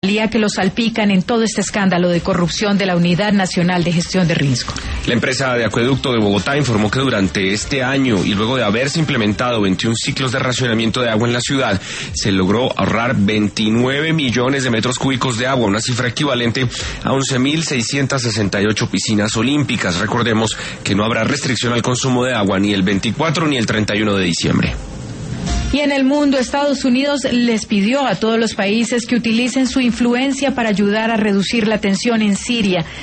que los salpican en todo este escándalo de corrupción de la Unidad Nacional de Gestión de Riesgo. La empresa de acueducto de Bogotá informó que durante este año y luego de haberse implementado 21 ciclos de racionamiento de agua en la ciudad, se logró ahorrar 29 millones de metros cúbicos de agua, una cifra equivalente a 11.668 piscinas olímpicas. Recordemos que no habrá restricción al consumo de agua ni el 24 ni el 31 de diciembre. Y en el mundo, Estados Unidos les pidió a todos los países que utilicen su influencia para ayudar a reducir la tensión en Siria.